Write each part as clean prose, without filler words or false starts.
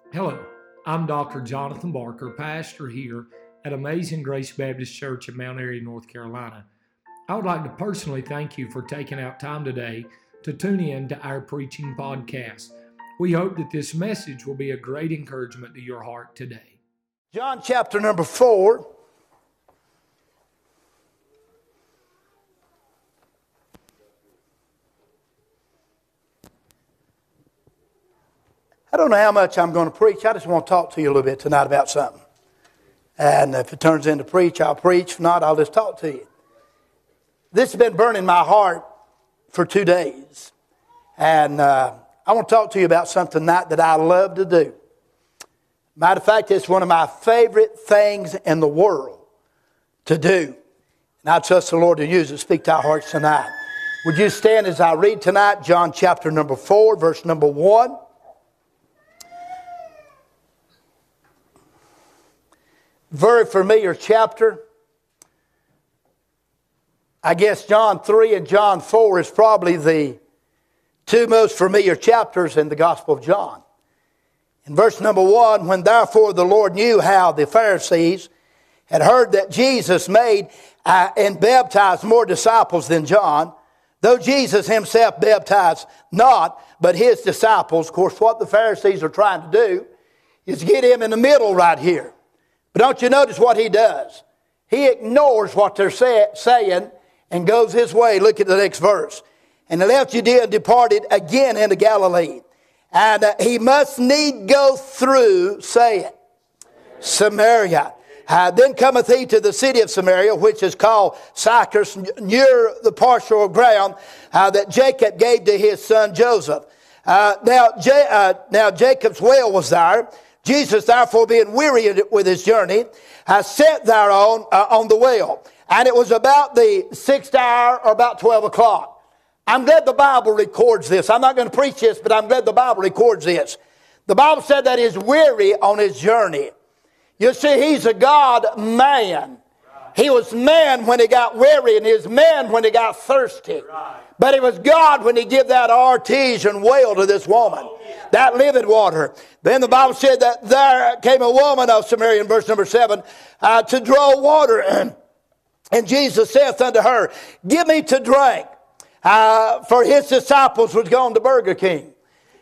Hello, I'm Dr. Jonathan Barker, pastor here at Amazing Grace Baptist Church in Mount Airy, North Carolina. I would like to personally thank you for taking out time today to tune in to our preaching podcast. We hope that this message will be a great encouragement to your heart today. John chapter number 4. I don't know how much I'm going to preach. I just want to talk to you a little bit tonight about something. And if it turns into preach, I'll preach. If not, I'll just talk to you. This has been burning my heart for 2 days. And I want to talk to you about something that I love to do. Matter of fact, it's one of my favorite things in the world to do. And I trust the Lord to use it to speak to our hearts tonight. Would you stand as I read tonight, John chapter number 4, verse number 1. Very familiar chapter. I guess John 3 and John 4 is probably the two most familiar chapters in the Gospel of John. In verse number 1, when therefore the Lord knew how the Pharisees had heard that Jesus made and baptized more disciples than John, though Jesus himself baptized not, but his disciples. Of course, what the Pharisees are trying to do is get him in the middle right here. But don't you notice what he does? He ignores what they're saying and goes his way. Look at the next verse. And he left Judea and departed again into Galilee. And he must need go through, say it, Samaria. Then cometh he to the city of Samaria, which is called Sychar, near the parcel of ground that Jacob gave to his son Joseph. Now Jacob's well was there. Jesus, therefore, being weary with his journey, sat thereon on the well. And it was about the 6th hour, or about 12 o'clock. I'm glad the Bible records this. I'm not going to preach this, but I'm glad the Bible records this. The Bible said that he's weary on his journey. You see, he's a God-man. He was man when he got weary, and he was man when he got thirsty. But it was God when he gave that artesian well to this woman, that living water. Then the Bible said that there came a woman of Samaria in verse number 7 to draw water. And Jesus saith unto her, give me to drink. For his disciples was gone to Burger King.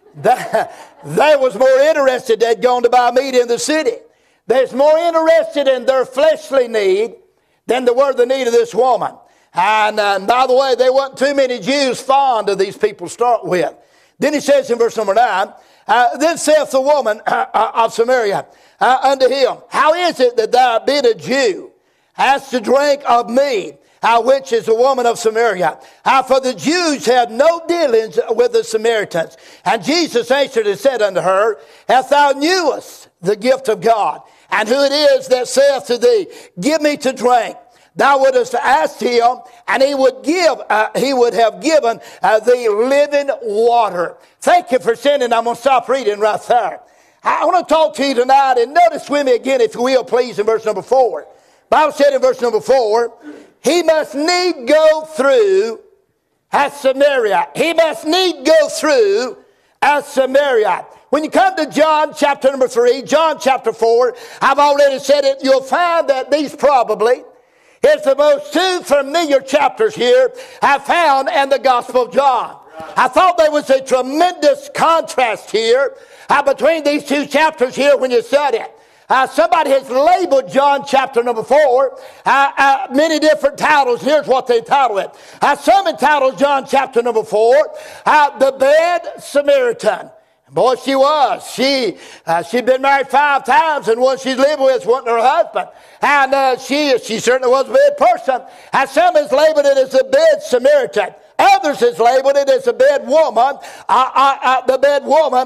They was more interested. They'd gone to buy meat in the city. They was more interested in their fleshly need than they were the need of this woman. And by the way, there wasn't too many Jews fond of these people to start with. Then he says in verse number 9, then saith the woman of Samaria unto him, how is it that thou being a Jew hast to drink of me, which is a woman of Samaria? For the Jews had no dealings with the Samaritans. And Jesus answered and said unto her, if thou knewest the gift of God, and who it is that saith to thee, give me to drink, thou wouldst asked him, and he would have given thee living water. Thank you for sending. I'm going to stop reading right there. I want to talk to you tonight, and notice with me again, if you will, please, in verse number 4. Bible said in verse number 4, he must need go through at Samaria. He must need go through at Samaria. When you come to John chapter number 3, John chapter 4, I've already said it, you'll find that these probably is the most two familiar chapters here I found in the Gospel of John. I thought there was a tremendous contrast here between these two chapters here when you study it. Somebody has labeled John chapter number 4 many different titles. Here's what they entitle it. Some entitled John chapter number 4, the bad Samaritan. Boy, she was. She'd been married 5 times, and one she's living with wasn't her husband. And she certainly was a bad person. And some has labeled it as a bad Samaritan. Others has labeled it as a bad woman. The bad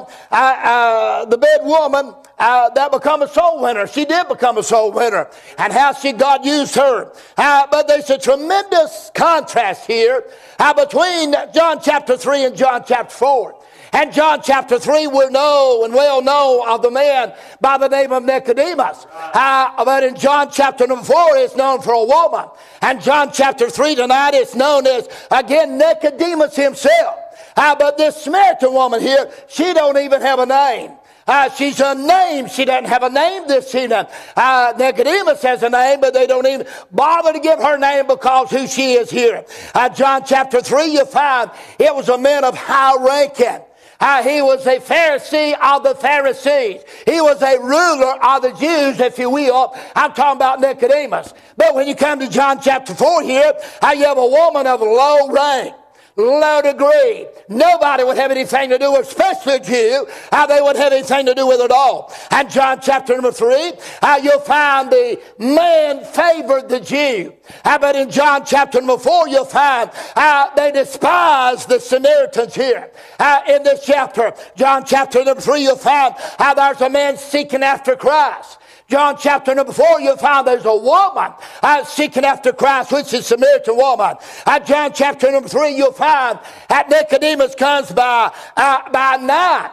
woman that become a soul winner. She did become a soul winner. And how God used her. But there's a tremendous contrast here between John chapter 3 and John chapter 4. And John chapter 3, we know and well know of the man by the name of Nicodemus. But in John chapter number 4, it's known for a woman. And John chapter 3 tonight is known as, again, Nicodemus himself. But this Samaritan woman here, she don't even have a name. She's unnamed. She doesn't have a name this evening. Nicodemus has a name, but they don't even bother to give her name because who she is here. John chapter 3, you find it was a man of high ranking. He was a Pharisee of the Pharisees. He was a ruler of the Jews, if you will. I'm talking about Nicodemus. But when you come to John chapter 4 here, you have a woman of low rank, low degree. Nobody would have anything to do with, especially a Jew. They wouldn't have anything to do with it at all. And John chapter number 3, you'll find the man favored the Jew. But in John chapter number 4, you'll find they despise the Samaritans here. In this chapter, John chapter number 3, you'll find there's a man seeking after Christ. John chapter number 4, you'll find there's a woman seeking after Christ, which is a Samaritan woman. John chapter number 3, you'll find that Nicodemus comes by night.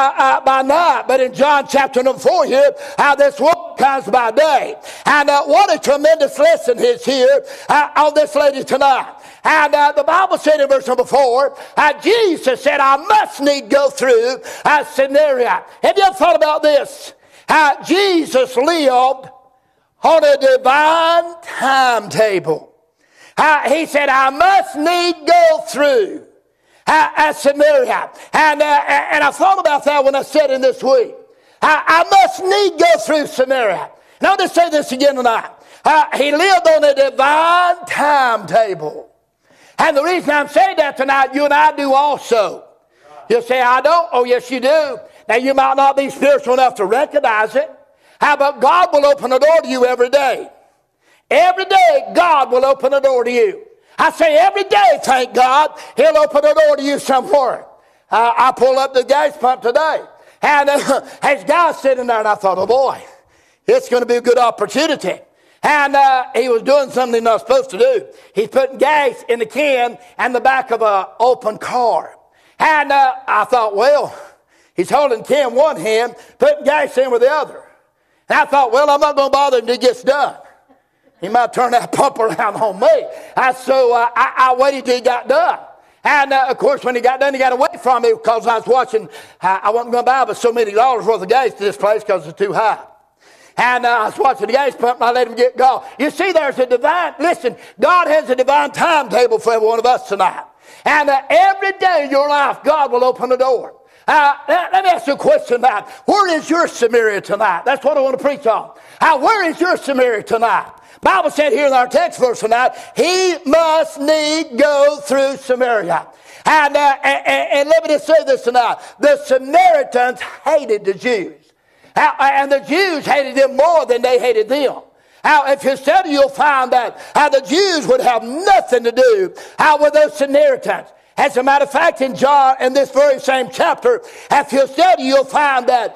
But in John chapter number 4 here, this woman comes by day. And what a tremendous lesson is here on this lady tonight. And the Bible said in verse number 4, Jesus said, I must need go through Samaria. Have you ever thought about this? Jesus lived on a divine timetable. He said, I must need go through Samaria. And I thought about that when I said in this week. I must need go through Samaria. Now, just say this again tonight. He lived on a divine timetable. And the reason I'm saying that tonight, you and I do also. You'll say, I don't. Oh, yes, you do. Now, you might not be spiritual enough to recognize it. But God will open a door to you every day. Every day, God will open a door to you. I say every day, thank God, He'll open a door to you somewhere. I pulled up the gas pump today. And there's guys sitting there, and I thought, oh, boy, it's going to be a good opportunity. And he was doing something he's not supposed to do. He's putting gas in the can and the back of an open car. And I thought, well, he's holding the can in one hand, putting gas in with the other. And I thought, well, I'm not going to bother him until he gets done. He might turn that pump around on me. So I waited till he got done. And, of course, when he got done, he got away from me because I was watching. I wasn't going to buy but so many dollars worth of gas to this place because it's too high. And I was watching the gas pump, and I let him get gone. You see, there's a divine, listen, God has a divine timetable for every one of us tonight. And every day in your life, God will open the door. Let me ask you a question about where is your Samaria tonight? That's what I want to preach on. Where is your Samaria tonight? Bible said here in our text verse tonight, he must need go through Samaria. And let me just say this tonight. The Samaritans hated the Jews. And the Jews hated them more than they hated them. If you study, you'll find that the Jews would have nothing to do with those Samaritans. As a matter of fact, in John, in this very same chapter, if you study, you'll find that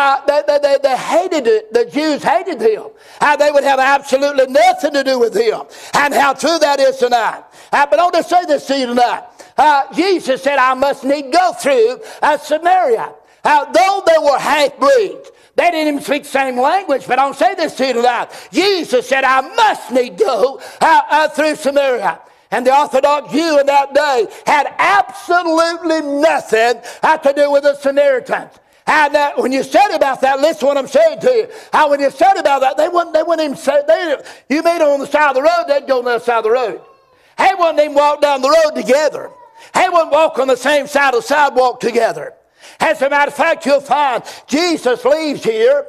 they hated it. The Jews hated them. They would have absolutely nothing to do with them. And how true that is tonight. But I'll just say this to you tonight. Jesus said, I must need go through Samaria. Though they were half-breeds, they didn't even speak the same language, but I'll say this to you tonight. Jesus said, I must need go through Samaria. And the Orthodox Jew in that day had absolutely nothing to do with the Samaritans. And when you study about that, listen to what I'm saying to you. When you study about that, they wouldn't even say, you meet them on the side of the road, they'd go on the other side of the road. They wouldn't even walk down the road together. They wouldn't walk on the same side of the sidewalk together. As a matter of fact, you'll find Jesus leaves here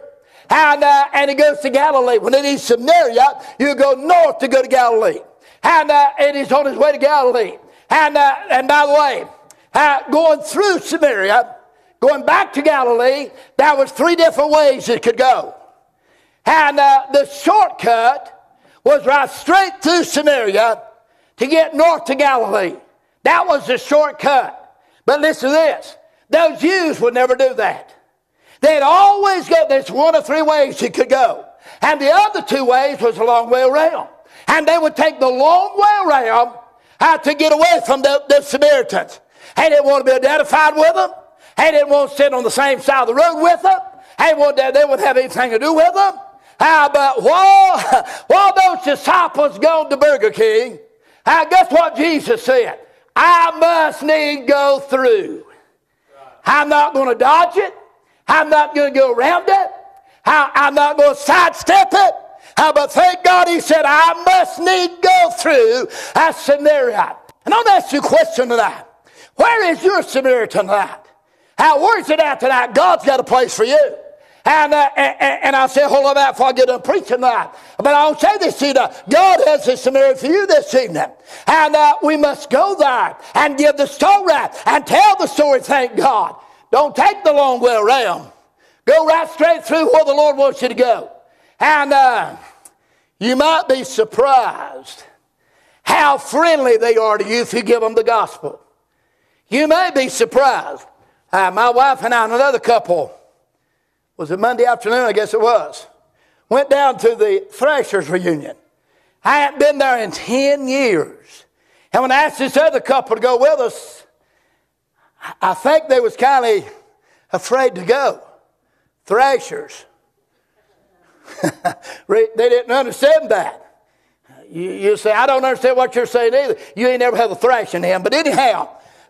and he goes to Galilee. When it is Samaria, you go north to go to Galilee. And he's on his way to Galilee. And by the way, going through Samaria, going back to Galilee, there was 3 different ways it could go. And the shortcut was right straight through Samaria to get north to Galilee. That was the shortcut. But listen to this. Those Jews would never do that. They'd always go, there's 1 of 3 ways you could go. And the other 2 ways was a long way around. And they would take the long way around to get away from the Samaritans. They didn't want to be identified with them. They didn't want to sit on the same side of the road with them. They wouldn't have anything to do with them. But while those disciples gone to Burger King, guess what Jesus said? I must need go through. I'm not going to dodge it. I'm not going to go around it. I'm not going to sidestep it. But thank God he said, I must need go through Samaria. And I'll ask you a question tonight. Where is your Samaria tonight? Where's it at tonight? God's got a place for you. And I'll say a whole lot of that before I get done preaching tonight. But I'll say this to you, God has a Samaria for you this evening. And we must go there and give the story and tell the story, thank God. Don't take the long way around. Go right straight through where the Lord wants you to go. And you might be surprised how friendly they are to you if you give them the gospel. You may be surprised. My wife and I and another couple, was it Monday afternoon? I guess it was. Went down to the Thrashers reunion. I hadn't been there in 10 years. And when I asked this other couple to go with us, I think they was kind of afraid to go. Thrashers. They didn't understand that. You say, I don't understand what you're saying either. You ain't never had a thrash in him. But anyhow,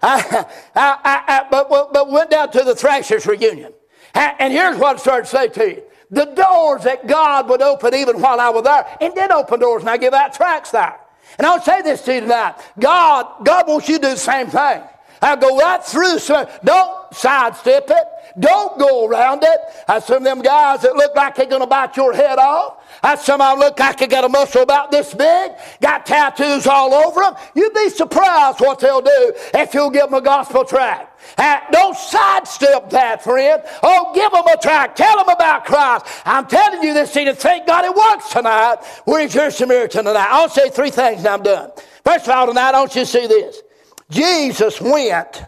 but went down to the Thrashers reunion. And here's what I started to say to you. The doors that God would open even while I was there, and did open doors, and I give out tracts there. And I'll say this to you tonight. God wants you to do the same thing. I'll go right through. Don't sidestep it. Don't go around it. Some of them guys that look like they're going to bite your head off. Some of them look like they got a muscle about this big. Got tattoos all over them. You'd be surprised what they'll do if you'll give them a gospel tract. Don't sidestep that, friend. Oh, give them a tract. Tell them about Christ. I'm telling you this evening, thank God it works tonight. Where's your Samaritan tonight? I'll say three things and I'm done. First of all, tonight, I want you to see this. Jesus went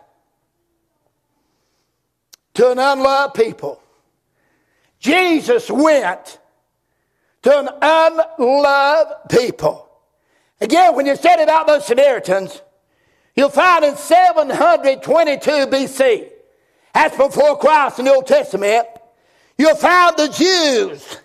to an unloved people. Jesus went to an unloved people. Again, when you study about those Samaritans, you'll find in 722 BC, that's before Christ in the Old Testament, you'll find the Jews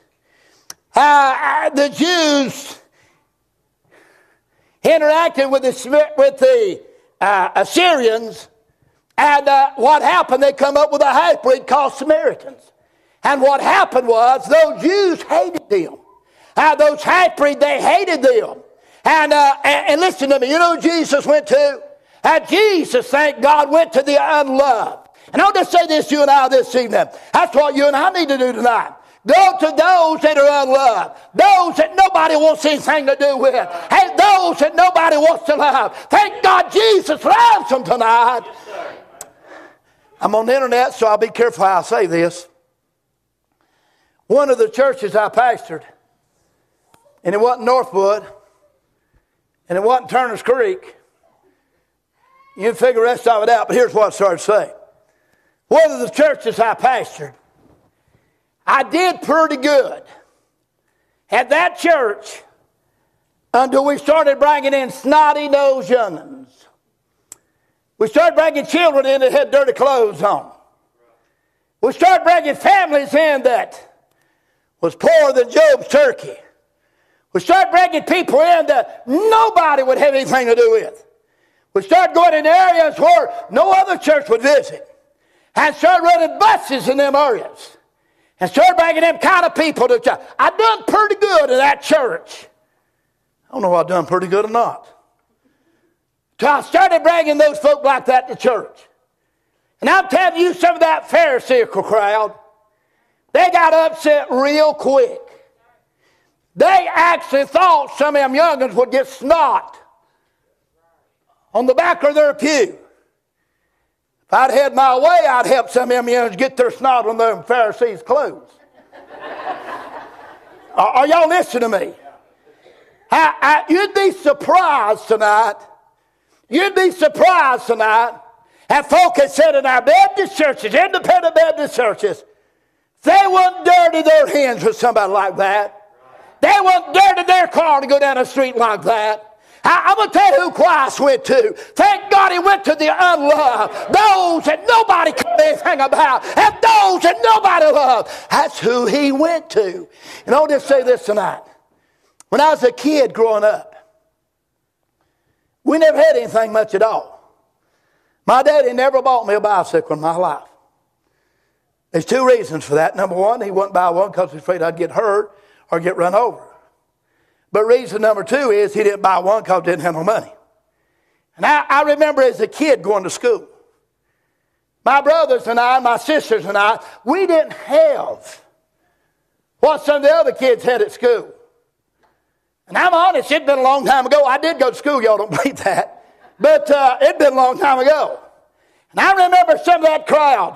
interacted with the Assyrians, and what happened, they come up with a half-breed called Samaritans. And what happened was, those Jews hated them. Those half-breed, they hated them. And listen to me, you know who Jesus went to? Jesus, thank God, went to the unloved. And I'll just say this to you and I this evening. That's what you and I need to do tonight. Go to those that are unloved. Those that nobody wants anything to do with. Hey, those that nobody wants to love. Thank God Jesus loves them tonight. Yes, I'm on the internet, so I'll be careful how I say this. One of the churches I pastored, and it wasn't Northwood, and it wasn't Turner's Creek. You can figure the rest of it out, but here's what I started to say. One of the churches I pastored, I did pretty good at that church until we started bringing in snotty-nosed young'uns. We started bringing children in that had dirty clothes on. We started bringing families in that was poorer than Job's turkey. We started bringing people in that nobody would have anything to do with. We started going in areas where no other church would visit. And started running buses in them areas. And started bringing them kind of people to church. I done pretty good in that church. I don't know if I done pretty good or not. So I started bringing those folk like that to church. And I'm telling you, some of that Pharisaical crowd, they got upset real quick. They actually thought some of them young'uns would get snot on the back of their pew. If I'd had my way, I'd help some of them young'uns get their snot on their Pharisees' clothes. Are y'all listening to me? You'd be surprised tonight. You'd be surprised tonight at folk that said in our Baptist churches, independent Baptist churches, they wouldn't dirty their hands with somebody like that. They wouldn't dirty their car to go down the street like that. I'm going to tell you who Christ went to. Thank God he went to the unloved. Those that nobody cared anything about. And those that nobody loved. That's who he went to. And I'll just say this tonight. When I was a kid growing up, we never had anything much at all. My daddy never bought me a bicycle in my life. There's two reasons for that. Number one, he wouldn't buy one because he was afraid I'd get hurt or get run over. But reason number two is he didn't buy one because he didn't have no money. And I remember as a kid going to school. My brothers and I, my sisters and I, we didn't have what some of the other kids had at school. And I'm honest, it'd been a long time ago. I did go to school, y'all don't believe that. But it'd been a long time ago. And I remember some of that crowd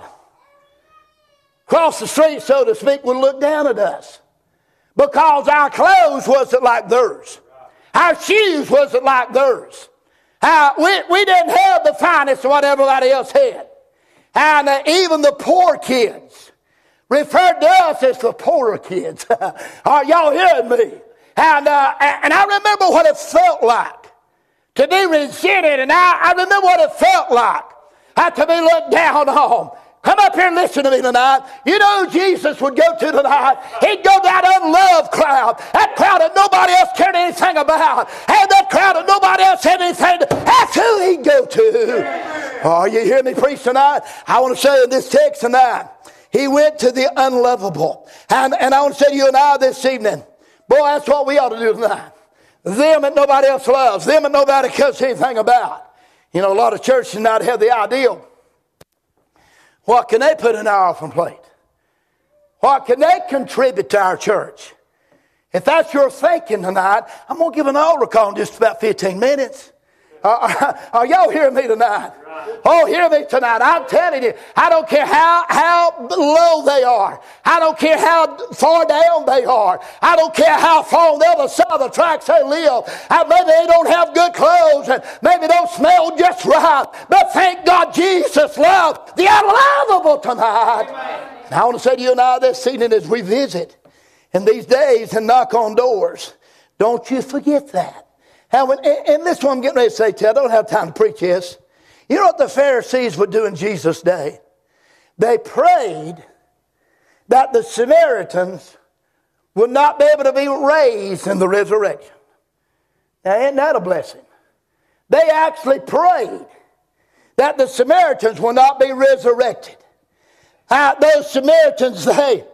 across the street, so to speak, would look down at us. Because our clothes wasn't like theirs. Our shoes wasn't like theirs. We didn't have the finest of what everybody else had. And even the poor kids referred to us as the poorer kids. Are y'all hearing me? And I remember what it felt like to be resented. And I remember what it felt like to be looked down on. Come up here and listen to me tonight. You know who Jesus would go to tonight? He'd go to that unloved crowd. That crowd that nobody else cared anything about. And that crowd that nobody else had anything to. That's who he'd go to. Oh, you hear me preach tonight? I want to say in this text tonight, he went to the unlovable. And I want to say to you and I this evening, boy, that's what we ought to do tonight. Them that nobody else loves. Them that nobody cares anything about. You know, a lot of churches tonight have the ideal. What can they put in our offering plate? What can they contribute to our church? If that's your thinking tonight, I'm going to give an altar call in just about 15 minutes. Are y'all hearing me tonight? Oh, hear me tonight. I'm telling you, I don't care how low they are. I don't care how far down they are. I don't care how far on the other side of the tracks they live. Maybe they don't have good clothes and maybe don't smell just right. But thank God Jesus loved the unlovable tonight. And I want to say to you and I this evening as we visit in these days and knock on doors, don't you forget that. And this is what I'm getting ready to say to you. I don't have time to preach this. You know what the Pharisees would do in Jesus' day? They prayed that the Samaritans would not be able to be raised in the resurrection. Now, isn't that a blessing? They actually prayed that the Samaritans would not be resurrected. Those Samaritans, they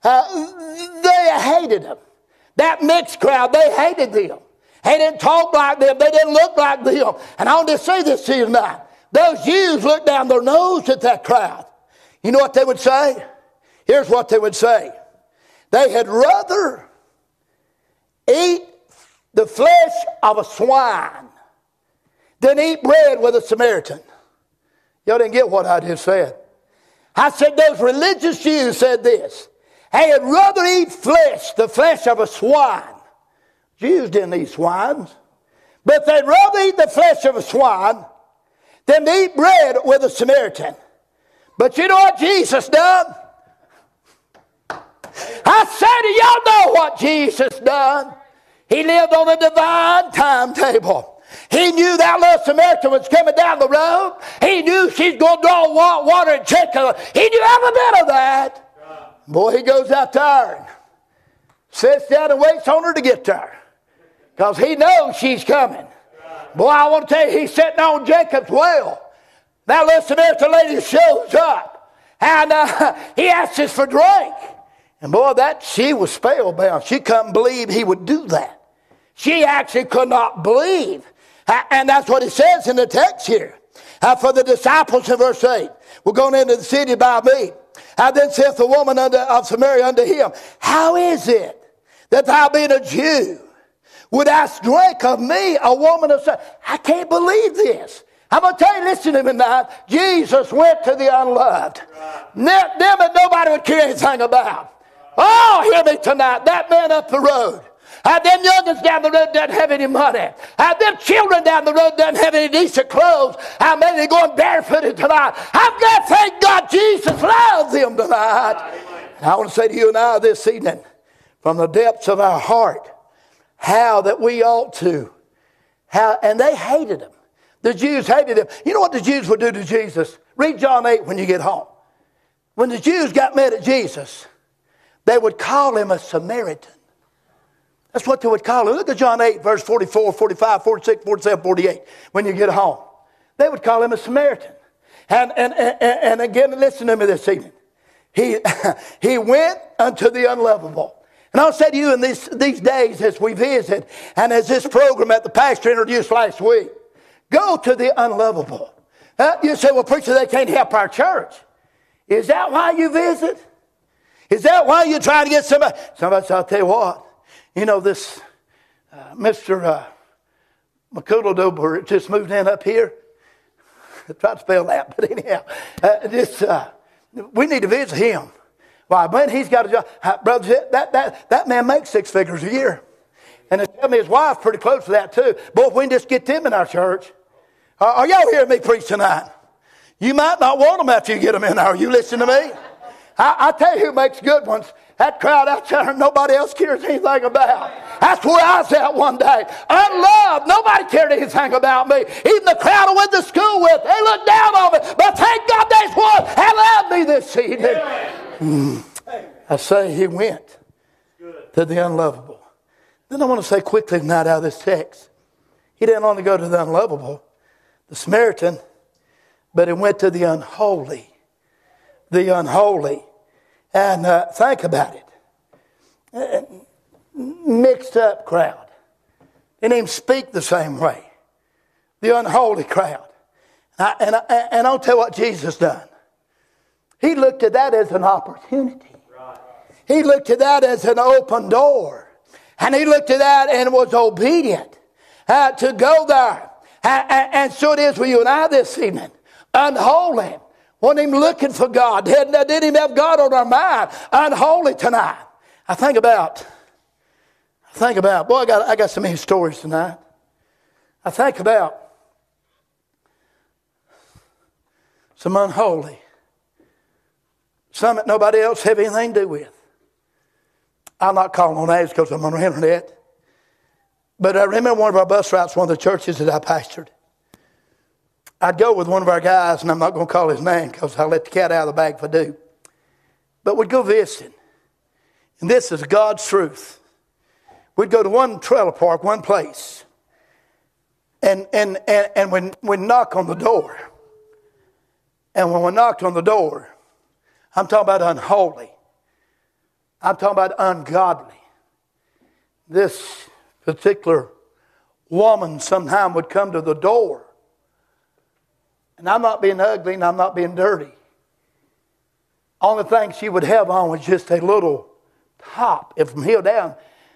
hated them. That mixed crowd, they hated them. They didn't talk like them. They didn't look like them. And I want to say this to you tonight. Those Jews looked down their nose at that crowd. You know what they would say? Here's what they would say. They had rather eat the flesh of a swine than eat bread with a Samaritan. Y'all didn't get what I just said. I said those religious Jews said this. They had rather eat flesh, the flesh of a swine. Jews didn't eat swines. But they'd rather eat the flesh of a swine than to eat bread with a Samaritan. But you know what Jesus done? I said to y'all know what Jesus done. He lived on a divine timetable. He knew that little Samaritan was coming down the road. He knew she's going to draw water and check her. He knew every bit of that. Boy, he goes out there and sits down and waits on her to get there. Because he knows she's coming. Boy, I want to tell you, he's sitting on Jacob's well. That little Samaritan lady shows up. And he asks for drink. And boy, she was spellbound. She couldn't believe he would do that. She actually could not believe. And that's what it says in the text here. For the disciples in verse 8, we're going into the city by me. Then saith the woman of Samaria unto him, how is it that thou being a Jew would ask drink of me, a woman of Samaria? I can't believe this. I'm going to tell you, listen to me tonight. Jesus went to the unloved. Them that nobody would care anything about. Oh, hear me tonight. That man up the road. Them youngins down the road doesn't have any money. Them children down the road doesn't have any decent clothes. Maybe they're going barefooted tonight. I'm glad, thank God, Jesus loves them tonight. And I want to say to you and I this evening, from the depths of our heart, how that we ought to. And they hated him. The Jews hated him. You know what the Jews would do to Jesus? Read John 8 when you get home. When the Jews got mad at Jesus, they would call him a Samaritan. That's what they would call him. Look at John 8, verse 44, 45, 46, 47, 48. When you get home, they would call him a Samaritan. And again, listen to me this evening. He, he went unto the unlovable. And I'll say to you in these days as we visit and as this program that the pastor introduced last week, go to the unlovable. You say, well, preacher, they can't help our church. Is that why you visit? Is that why you try to get somebody? Somebody said, I'll tell you what. You know, this Mr. McCoodle just moved in up here. I tried to spell that, but anyhow, we need to visit him. Why, man, he's got a job. Brother, that man makes 6 figures a year. And tell me his wife's pretty close to that too. Boy, if we can just get them in our church. Are y'all hearing me preach tonight? You might not want them after you get them in there. Are you listening to me? I tell you who makes good ones. That crowd out there nobody else cares anything about. That's where I was at one day. Unloved. Nobody cared anything about me. Even the crowd I went to school with, they looked down on me. But thank God there's one that loved me this evening. I say he went to the unlovable. Then I want to say quickly tonight out of this text. He didn't only go to the unlovable, the Samaritan, but he went to the unholy. The unholy. And think about it. Mixed up crowd. They didn't even speak the same way. The unholy crowd. And I'll tell you what Jesus done. He looked at that as an opportunity. He looked at that as an open door. And he looked at that and was obedient to go there. And so it is with you and I this evening. Unholy. Wasn't even looking for God. Didn't even have God on our mind. Unholy tonight. I think about, boy, I got so many stories tonight. I think about some unholy. Some that nobody else have anything to do with. I'm not calling on names because I'm on the internet. But I remember one of our bus routes, one of the churches that I pastored. I'd go with one of our guys, and I'm not going to call his name because I'll let the cat out of the bag if I do. But we'd go visiting. And this is God's truth. We'd go to one trailer park, one place. And when we knock on the door. And when we knocked on the door, I'm talking about unholy. I'm talking about ungodly. This particular woman sometime would come to the door. And I'm not being ugly and I'm not being dirty. Only thing she would have on was just a little top. And from here down,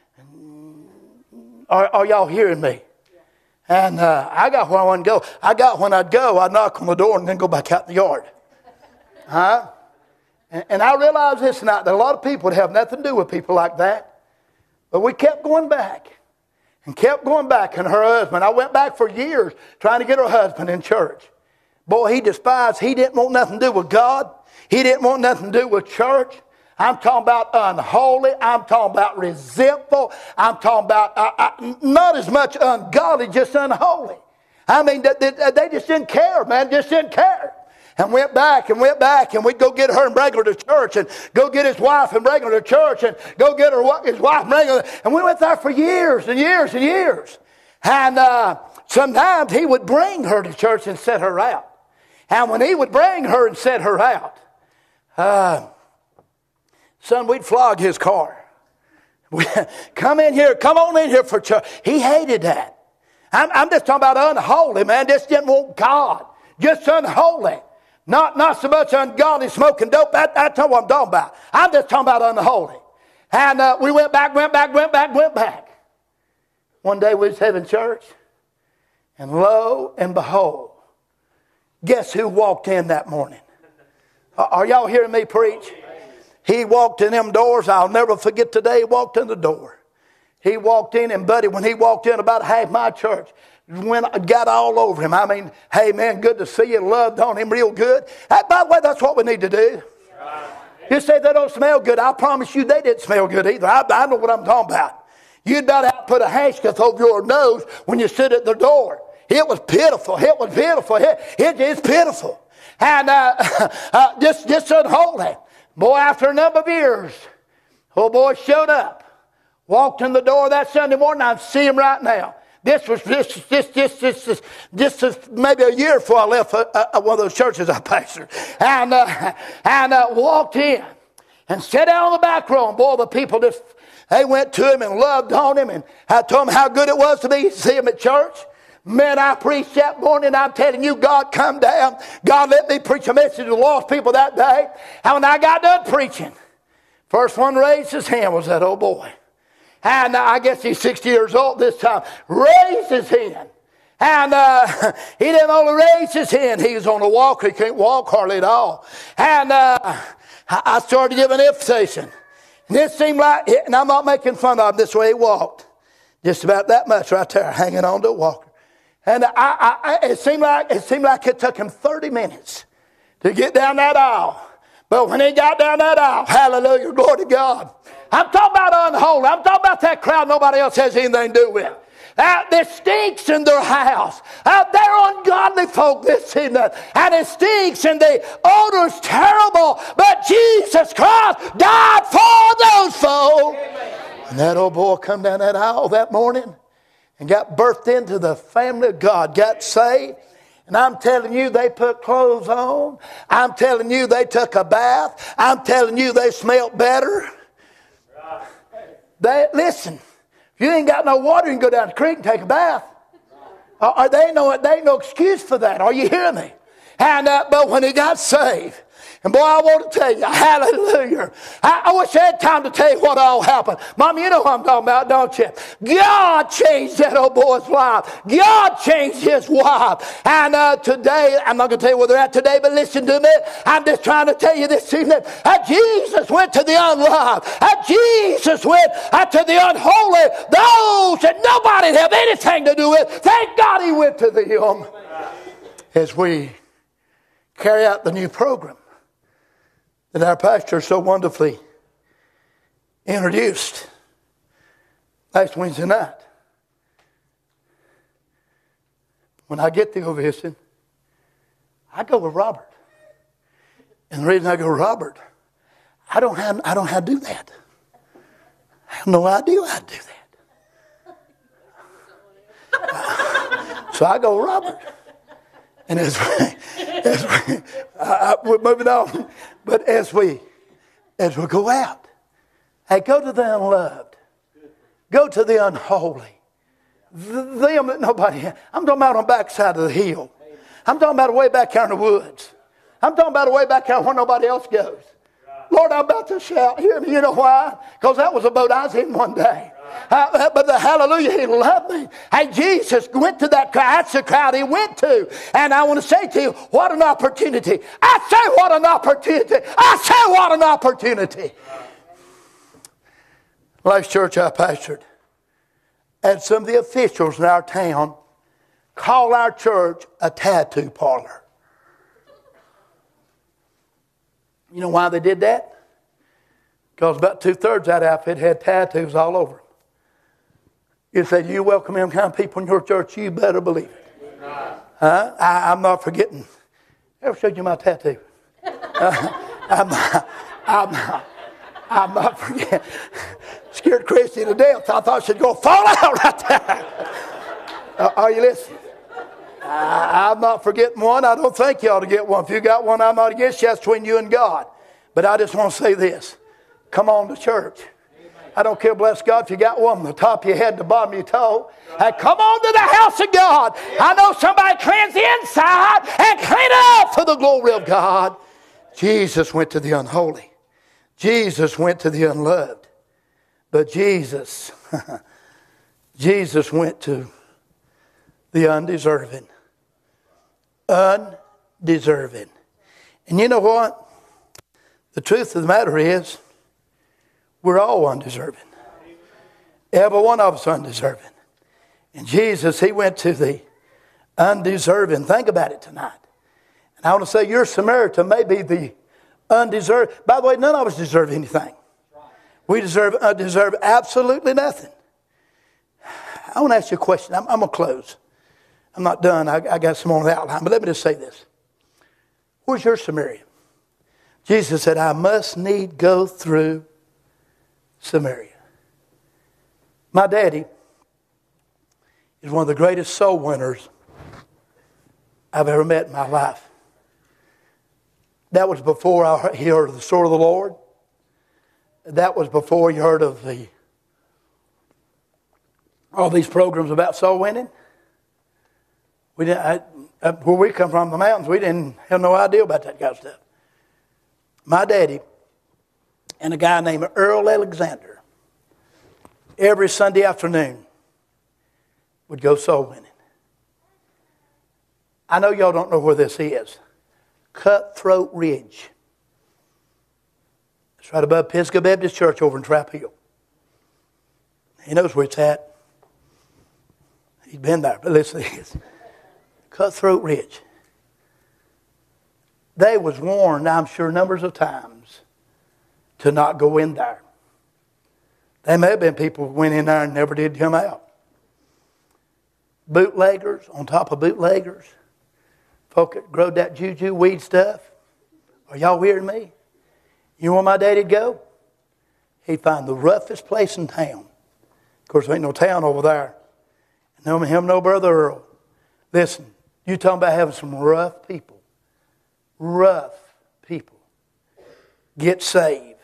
are y'all hearing me? And I got where I want to go. I got when I'd go, I'd knock on the door and then go back out in the yard. Huh? And I realized this tonight, that a lot of people would have nothing to do with people like that. But we kept going back. And kept going back. And her husband, I went back for years trying to get her husband in church. Boy, he despised. He didn't want nothing to do with God. He didn't want nothing to do with church. I'm talking about unholy. I'm talking about resentful. I'm talking about not as much ungodly, just unholy. I mean, they just didn't care, man. Just didn't care. And went back, and we'd go get her and bring her to church, and go get his wife and bring her to church, and go get his wife and bring her. And we went there for years and years and years. And sometimes he would bring her to church and set her out. And when he would bring her and set her out, son, we'd flog his car. Come on in here for church. He hated that. I'm just talking about unholy, man. Just didn't want God. Just unholy. Not so much ungodly, smoking dope. That's not what I'm talking about. I'm just talking about unholy. And we went back. One day we was having church. And lo and behold, guess who walked in that morning? Are y'all hearing me preach? He walked in them doors. I'll never forget the day he walked in the door. He walked in, and buddy, when he walked in, about half my church got all over him. I mean, hey man, good to see you. Loved on him real good. By the way, that's what we need to do. You say they don't smell good. I promise you they didn't smell good either. I know what I'm talking about. You'd about to put a handkerchief over your nose when you sit at the door. It was pitiful. It was pitiful. It's pitiful. And just unholy. Boy, after a number of years, old boy showed up. Walked in the door that Sunday morning. I see him right now. This was just maybe a year before I left one of those churches I pastored. And walked in and sat down on the back row. And boy, the people they went to him and loved on him. And I told him how good it was to see him at church. Man, I preached that morning. I'm telling you, God come down. God let me preach a message to the lost people that day. And when I got done preaching, first one raised his hand was that old boy. And I guess he's 60 years old this time. Raised his hand. And he didn't only raise his hand. He was on a walker. He can't walk hardly at all. And I started giving an invitation. And it seemed like, and I'm not making fun of him, this way he walked. Just about that much right there, hanging on to a walker. And it seemed like it took him 30 minutes to get down that aisle. But when he got down that aisle, hallelujah, glory to God. I'm talking about unholy. I'm talking about that crowd nobody else has anything to do with. There stinks in their house. They're ungodly folk this evening. And it stinks and the odor's terrible. But Jesus Christ died for those folk. And that old boy come down that aisle that morning and got birthed into the family of God, got saved. And I'm telling you, they put clothes on. I'm telling you, they took a bath. I'm telling you, they smelled better. Listen, if you ain't got no water, you can go down the creek and take a bath. They ain't no excuse for that. Are you hearing me? And but when he got saved, and boy, I want to tell you, hallelujah. I wish I had time to tell you what all happened. Mom, you know what I'm talking about, don't you? God changed that old boy's life. God changed his wife. And today, I'm not going to tell you where they're at today, but listen to me. I'm just trying to tell you this evening. Jesus went to the unloved. Jesus went to the unholy. Those that nobody have anything to do with. Thank God he went to them. As we carry out the new program that our pastor so wonderfully introduced last Wednesday night. When I get the ovation, I go with Robert. And the reason I go with Robert, I don't have to do that. I have no idea how to do that. So I go with Robert. And we're moving on. But as we go out, hey, go to the unloved. Go to the unholy. Them that nobody, I'm talking about on the backside of the hill. I'm talking about way back here in the woods. I'm talking about way back here where nobody else goes. Lord, I'm about to shout. Hear me. You know why? Because that was a boat I was in one day. But the hallelujah, he loved me. Hey, Jesus went to that crowd. That's the crowd he went to. And I want to say to you, what an opportunity. I say what an opportunity. I say what an opportunity. Last church I pastored, and some of the officials in our town call our church a tattoo parlor. You know why they did that? Because about 2/3 of that outfit had tattoos all over them. You said, you welcome them kind of people in your church, you better believe it. I'm not forgetting. Ever showed you my tattoo? I'm not forgetting. Scared Christy to death. I thought she'd go fall out right there. Are you listening? I'm not forgetting one. I don't think you ought to get one. If you got one, I'm not against you. That's between you and God. But I just want to say this. Come on to church. I don't care, bless God, if you got one from the top of your head to the bottom of your toe. Hey, come on to the house of God. I know somebody cleans the inside and clean it up for the glory of God. Jesus went to the unholy. Jesus went to the unloved. But Jesus went to the undeserving. Undeserving. And you know what? The truth of the matter is, we're all undeserving. Every one of us undeserving. And Jesus, he went to the undeserving. Think about it tonight. And I want to say your Samaritan may be the undeserved. By the way, none of us deserve anything. We deserve absolutely nothing. I want to ask you a question. I'm going to close. I'm not done. I got some on the outline. But let me just say this. Where's your Samaria? Jesus said, I must need go through Samaria. My daddy is one of the greatest soul winners I've ever met in my life. That was before he heard of the sword of the Lord. That was before he heard of all these programs about soul winning. We didn't, where we come from, the mountains, we didn't have no idea about that kind of stuff. My daddy and a guy named Earl Alexander, every Sunday afternoon, would go soul winning. I know y'all don't know where this is. Cutthroat Ridge. It's right above Pisgah Baptist Church over in Trap Hill. He knows where it's at. He's been there, but listen to this. Cutthroat Ridge. They was warned, I'm sure, numbers of times to not go in there. There may have been people who went in there and never did come out. Bootleggers on top of bootleggers. Folk that growed that juju weed stuff. Are y'all hearing me? You know where my daddy'd go? He'd find the roughest place in town. Of course, there ain't no town over there. And him, no brother Earl. Listen, you talking about having some rough people. Rough people. Get saved.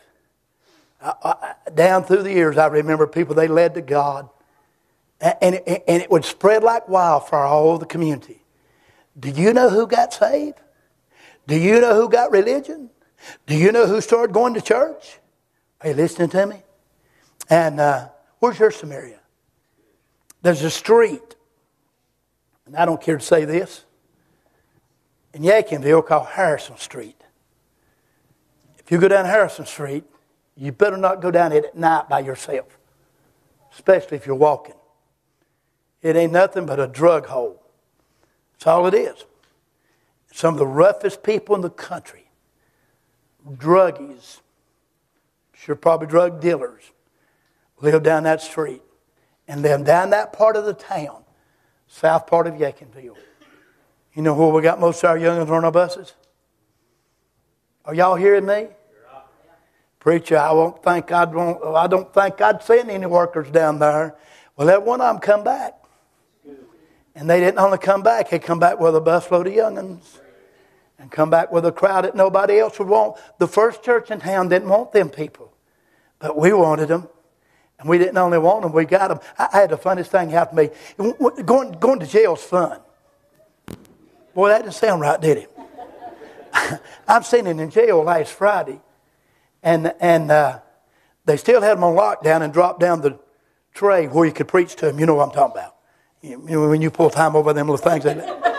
Down through the years, I remember people they led to God. And it would spread like wildfire all over the community. Do you know who got saved? Do you know who got religion? Do you know who started going to church? Are you listening to me? And where's your Samaria? There's a street, and I don't care to say this, in Yakinville called Harrison Street. If you go down Harrison Street, you better not go down it at night by yourself, especially if you're walking. It ain't nothing but a drug hole. That's all it is. Some of the roughest people in the country, druggies, sure probably drug dealers, live down that street and live down that part of the town, south part of Yakinville. You know where we got most of our youngins on our buses? Are y'all hearing me? Preacher, I don't think I'd send any workers down there. Well, that one of them come back. And they didn't only come back, they come back with a busload of young'uns. And come back with a crowd that nobody else would want. The first church in town didn't want them people. But we wanted them. And we didn't only want them, we got them. I had the funniest thing happen to me. Going to jail's fun. Boy, that didn't sound right, did it? I'm sitting in jail last Friday. And they still had them on lockdown and dropped down the tray where you could preach to them. You know what I'm talking about. You know, when you pull time over them little things.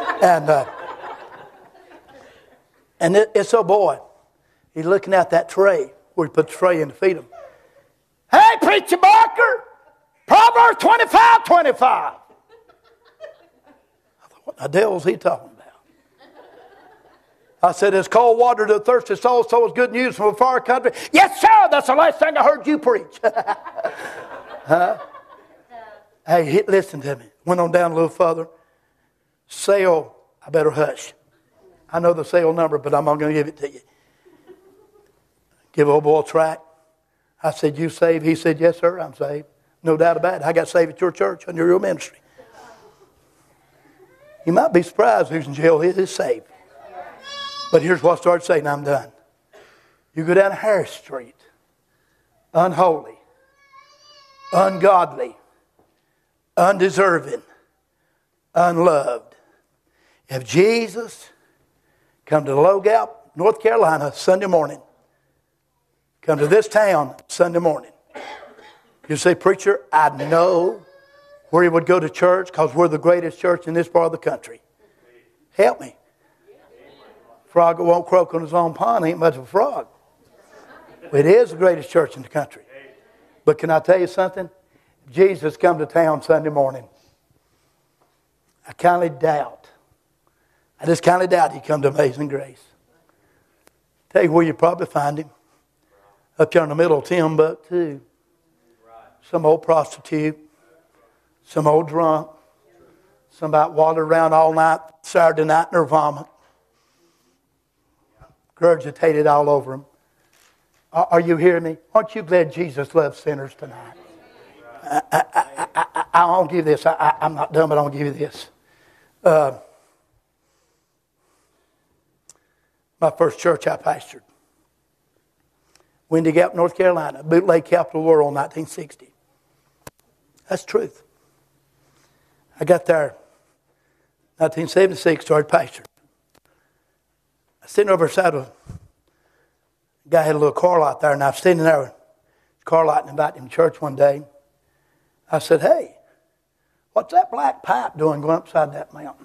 And it's a boy. He's looking at that tray where he put the tray in to feed him. Hey, Preacher Barker! Proverbs 25:25. I thought, what the devil's he talking about? I said, it's cold water to the thirsty soul, so is good news from a far country. Yes, sir, that's the last thing I heard you preach. Huh? Hey, listen to me. Went on down a little further. Sale, I better hush. I know the sale number, but I'm not going to give it to you. Give old boy a tract. I said, you saved? He said, yes, sir, I'm saved. No doubt about it. I got saved at your church under your ministry. You might be surprised who's in jail is saved. But here's what I started saying, I'm done. You go down Harris Street, unholy, ungodly, undeserving, unloved. If Jesus come to Low Gap, North Carolina, Sunday morning, come to this town Sunday morning, you say, preacher, I know where he would go to church because we're the greatest church in this part of the country. Help me. Frog that won't croak on his own pond ain't much of a frog. It is the greatest church in the country. But can I tell you something? If Jesus come to town Sunday morning, I kind of doubt. I just kind of doubt he'd come to Amazing Grace. Tell you where you probably find him. Up there in the middle of Timbuktu. Some old prostitute. Some old drunk. Somebody wandered around all night, Saturday night in her vomit. Regurgitated all over him. Are you hearing me? Aren't you glad Jesus loves sinners tonight? I won't give you this. I'm not done, but I won't give you this. My first church I pastored. Windy Gap, North Carolina. Bootleg capital of the world in 1960. That's the truth. I got there 1976, started pastoring. I was sitting over beside a guy had a little car lot there, and I was standing there with his car lot and invited him to church one day. I said, "Hey, what's that black pipe doing going upside that mountain?"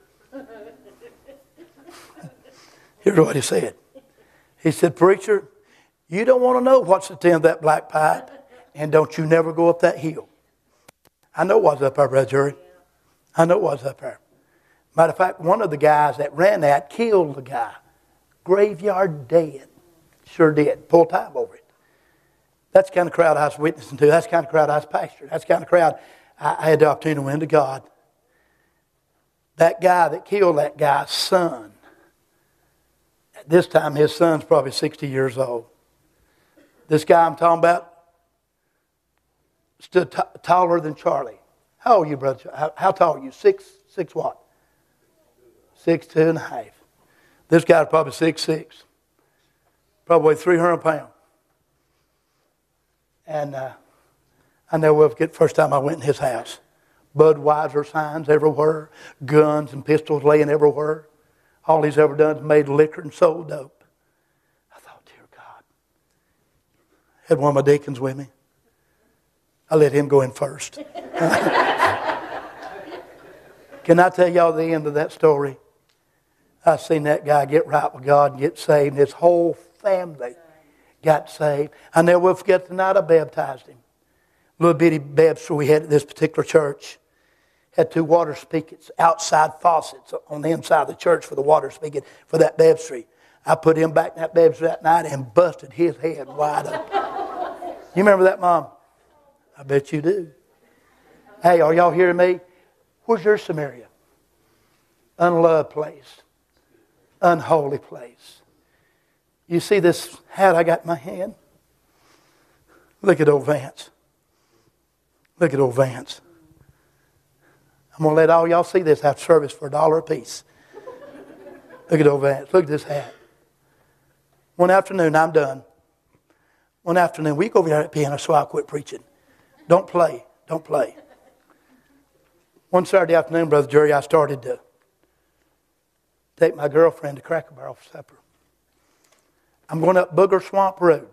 Here's what he said. He said, "Preacher, you don't want to know what's at the end of that black pipe, and don't you never go up that hill." I know it was up there, Brother Jerry. I know it was up there. Matter of fact, one of the guys that ran that killed the guy. Graveyard dead. Sure did. Pulled time over it. That's the kind of crowd I was witnessing to. That's the kind of crowd I was pastoring. That's the kind of crowd I had the opportunity to win to God. That guy that killed that guy's son, at this time his son's probably 60 years old. This guy I'm talking about stood taller than Charlie. How old are you, brother? How tall are you? Six what? 6'2.5". This guy's probably 6'6". Probably 300 pounds. And I never will forget the first time I went in his house. Budweiser signs everywhere. Guns and pistols laying everywhere. All he's ever done is made liquor and sold dope. I thought, dear God. Had one of my deacons with me. I let him go in first. Can I tell y'all the end of that story? I seen that guy get right with God and get saved, and his whole family got saved. I never will forget the night I baptized him. Little bitty baptistry we had at this particular church. Had 2 water spigots, outside faucets on the inside of the church for the water spigot for that baptistry. I put him back in that baptistry that night and busted his head wide open. You remember that, Mom? I bet you do. Hey, are y'all hearing me? Where's your Samaria? Unloved place. Unholy place. You see this hat I got in my hand? Look at old Vance. Look at old Vance. I'm going to let all y'all see this after service for $1 a piece. Look at old Vance. Look at this hat. One afternoon, I'm done. One afternoon, we go over there at the piano so I'll quit preaching. Don't play. Don't play. One Saturday afternoon, Brother Jerry, I started to take my girlfriend to Cracker Barrel for supper. I'm going up Booger Swamp Road.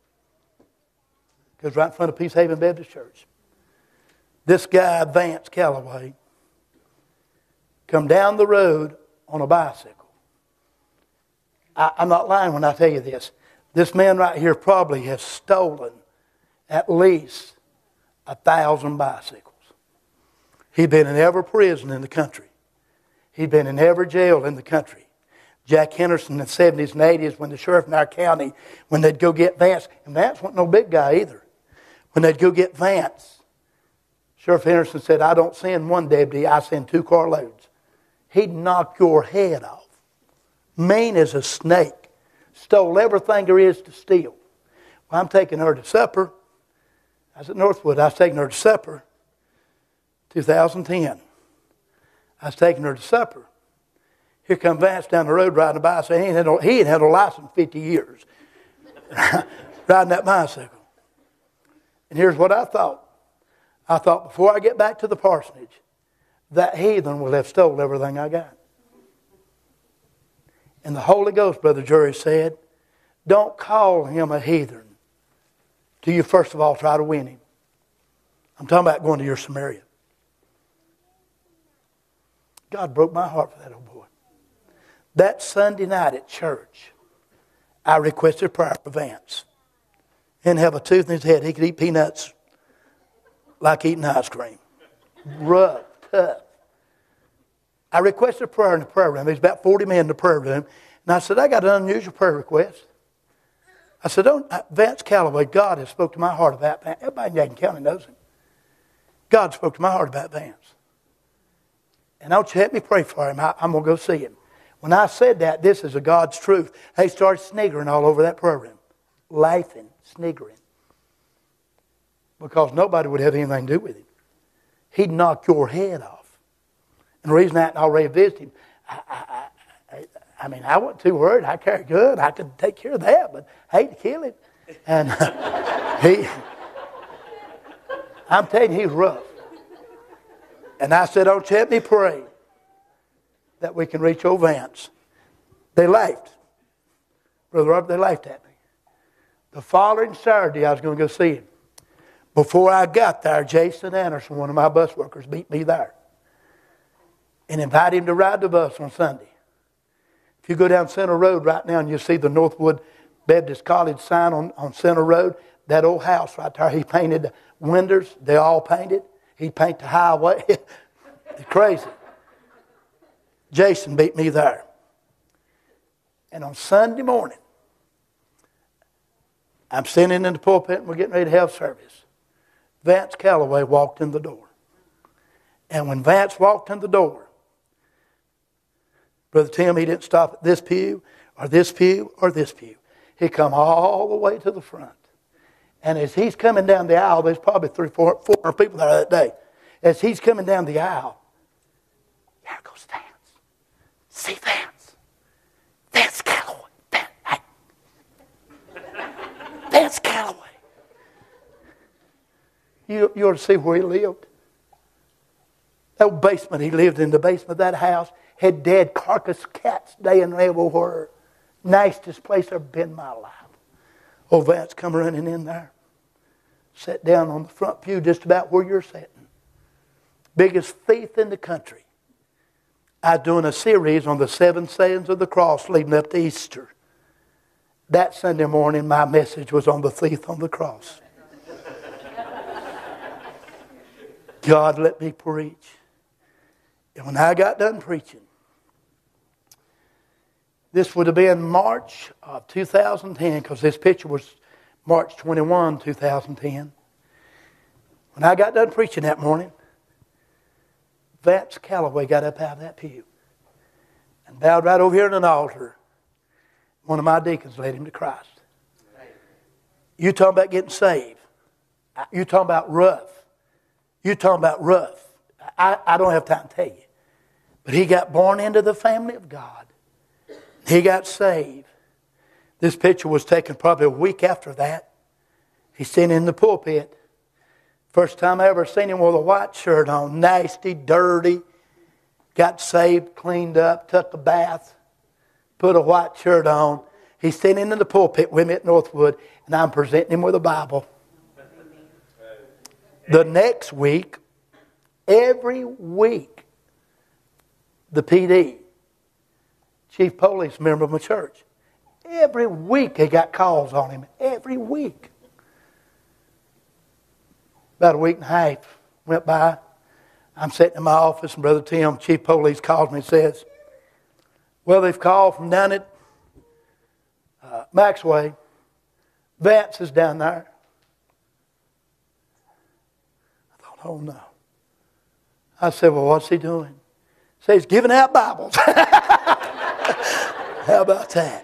Goes right in front of Peace Haven Baptist Church. This guy, Vance Calloway, come down the road on a bicycle. I'm not lying when I tell you this. This man right here probably has stolen at least 1,000 bicycles. He'd been in every prison in the country. He'd been in every jail in the country. Jack Henderson in the 70s and 80s, when the sheriff in our county, when they'd go get Vance, and Vance wasn't no big guy either. When they'd go get Vance, Sheriff Henderson said, "I don't send one deputy, I send 2 carloads." He'd knock your head off. Mean as a snake. Stole everything there is to steal. Well, I'm taking her to supper. I was at Northwood. I was taking her to supper. 2010. I was taking her to supper. Here come Vance down the road riding a bicycle. He ain't had no license in 50 years. Riding that bicycle. And here's what I thought. I thought, before I get back to the parsonage, that heathen will have stolen everything I got. And the Holy Ghost, Brother Jerry said, don't call him a heathen till you first of all try to win him. I'm talking about going to your Samaria. God broke my heart for that old boy. That Sunday night at church, I requested prayer for Vance. He didn't have a tooth in his head. He could eat peanuts like eating ice cream. Rough, tough. I requested prayer in the prayer room. There's about 40 men in the prayer room. And I said, I got an unusual prayer request. I said, Vance Calloway, God has spoke to my heart about Vance. Everybody in Yankton County knows him. God spoke to my heart about Vance. And I want you to help me pray for him. I'm going to go see him. When I said that, this is a God's truth. They started sniggering all over that prayer room. Laughing, sniggering. Because nobody would have anything to do with him. he'd knock your head off. And the reason I hadn't already visited him, I mean, I wasn't too worried. I carried good. I could take care of that, but I hate to kill him. And I'm telling you, he was rough. And I said, don't you let me pray that we can reach old Vance. They laughed. Brother Robert, they laughed at me. The following Saturday, I was going to go see him. Before I got there, Jason Anderson, one of my bus workers, beat me there and invited him to ride the bus on Sunday. If you go down Center Road right now and you see the Northwood Baptist College sign on Center Road, that old house right there, he painted the windows. They all painted. He'd paint the highway. It's crazy. Jason beat me there. And on Sunday morning, I'm sitting in the pulpit and we're getting ready to have service. Vance Calloway walked in the door. And when Vance walked in the door, Brother Tim, he didn't stop at this pew or this pew or this pew. He come all the way to the front. And as he's coming down the aisle, there's probably 400 people there that day. As he's coming down the aisle, there goes Vance. See Vance. Vance Calloway. Vance Calloway. You ought to see where he lived. That basement he lived in, the basement of that house, had dead carcass cats laying everywhere. Nastiest place I've ever been in my life. Old Vance come running in there. Sat down on the front pew just about where you're sitting. Biggest thief in the country. I was doing a series on the 7 sayings of the cross leading up to Easter. That Sunday morning, my message was on the thief on the cross. God let me preach. And when I got done preaching, this would have been March of 2010, because this picture was March 21, 2010. When I got done preaching that morning, Vance Calloway got up out of that pew and bowed right over here at an altar. One of my deacons led him to Christ. You talking about getting saved. You talking about rough. You talking about rough. I don't have time to tell you. But he got born into the family of God. He got saved. This picture was taken probably a week after that. He's sitting in the pulpit. First time I ever seen him with a white shirt on. Nasty, dirty. Got saved, cleaned up, took a bath, put a white shirt on. He's sitting in the pulpit with me at Northwood, and I'm presenting him with a Bible. The next week, every week, the PD, chief police member of my church, every week they got calls on him. Every week. About a week and a half went by. I'm sitting in my office, and Brother Tim, chief police, calls me and says, well, they've called from down at Maxway. Vance is down there. I thought, oh no. I said, well, what's he doing? He said, he's giving out Bibles. How about that?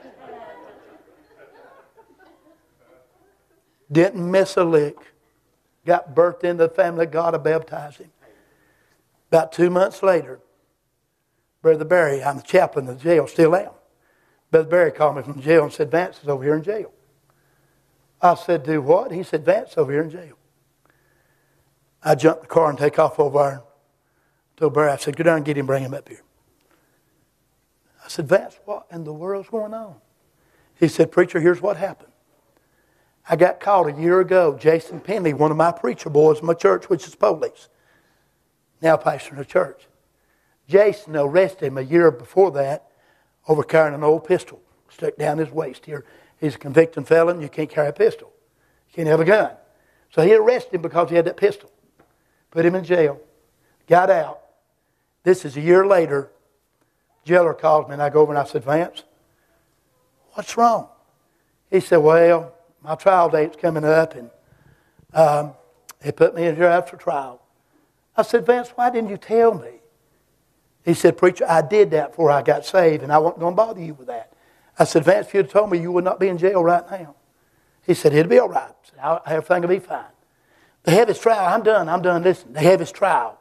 Didn't miss a lick. Got birthed into the family of God. I baptized him. About 2 months later, Brother Barry, I'm the chaplain of the jail, still am. Brother Barry called me from jail and said, Vance is over here in jail. I said, do what? He said, Vance is over here in jail. I jumped in the car and take off over there. Told Barry, I said, go down and get him, bring him up here. I said, Vance, what in the world's going on? He said, preacher, here's what happened. I got caught a year ago. Jason Penley, one of my preacher boys in my church, which is police, now pastoring a church. Jason arrested him a year before that over carrying an old pistol stuck down his waist. Here, he's a convicted felon. You can't carry a pistol. You can't have a gun. So he arrested him because he had that pistol. Put him in jail. Got out. This is a year later. Jailer calls me and I go over and I said, Vance, what's wrong? He said, well, my trial date's coming up and they put me in here after trial. I said, Vance, why didn't you tell me? He said, preacher, I did that before I got saved and I wasn't going to bother you with that. I said, Vance, if you'd told me, you would not be in jail right now. He said, it'll be all right. I said, everything will be fine. They have his trial. I'm done. Listen, they have his trial.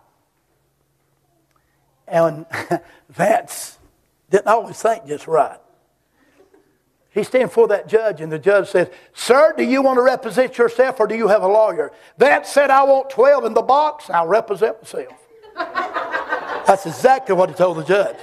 And Vance didn't always think just right. He's standing before that judge, and the judge said, "Sir, do you want to represent yourself, or do you have a lawyer?" Vance said, "I want 12 in the box, and I'll represent myself." That's exactly what he told the judge.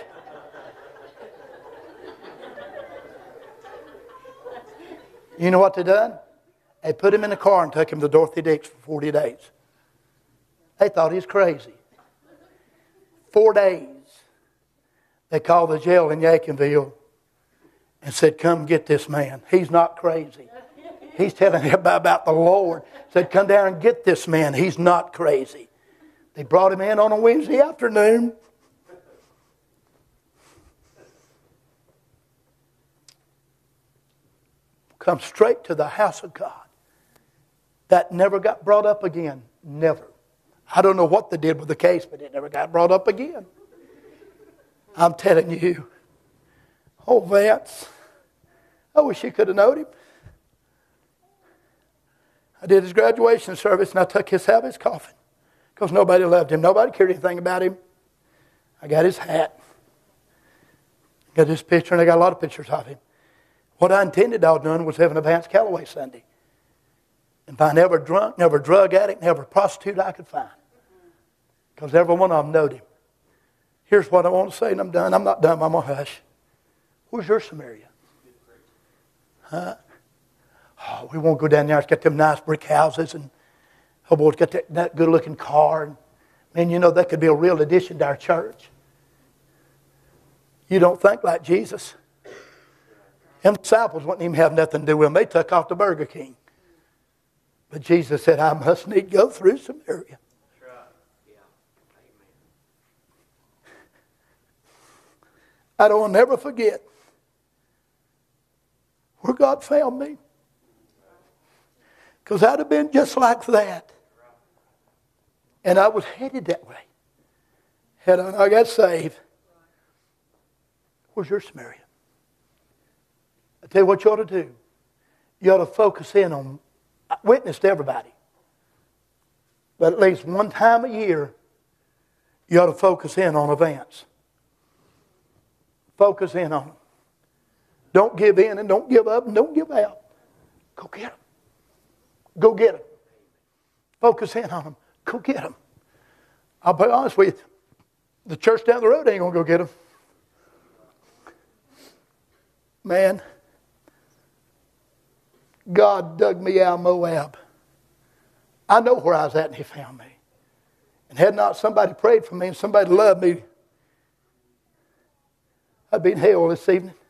You know what they done? They put him in a car and took him to Dorothy Dix for 40 days. They thought he was crazy. 4 days. They called the jail in Yakinville and said, "Come get this man. He's not crazy. He's telling everybody about the Lord." Said, "Come down and get this man. He's not crazy." They brought him in on a Wednesday afternoon. Come straight to the house of God. That never got brought up again. Never. I don't know what they did with the case, but it never got brought up again. I'm telling you. Oh, Vance. I wish you could have known him. I did his graduation service, and I took his out of his coffin because nobody loved him. Nobody cared anything about him. I got his hat. Got his picture, and I got a lot of pictures of him. What I intended on doing was having a Vance Calloway Sunday and find every drunk, every drug addict, and every prostitute I could find. Because every one of them knowed him. Here's what I want to say, and I'm done. I'm not done. I'm going to hush. Where's your Samaria? Huh? Oh, we won't go down there. It's got them nice brick houses, and oh boy, it's got that good-looking car. And, man, you know, that could be a real addition to our church. You don't think like Jesus. Them disciples wouldn't even have nothing to do with them. They took off to Burger King. But Jesus said, "I must need go through Samaria." I don't want to never forget where God found me. Because I'd have been just like that. And I was headed that way. Had I not got saved. Where's your Samaria? I tell you what you ought to do. You ought to focus in on, witness to everybody. But at least one time a year, you ought to focus in on events. Focus in on them. Don't give in and don't give up and don't give out. Go get them. Go get them. Focus in on them. Go get them. I'll be honest with you. The church down the road ain't going to go get them. Man, God dug me out of Moab. I know where I was at and He found me. And had not somebody prayed for me and somebody loved me, I'd be in hell this evening.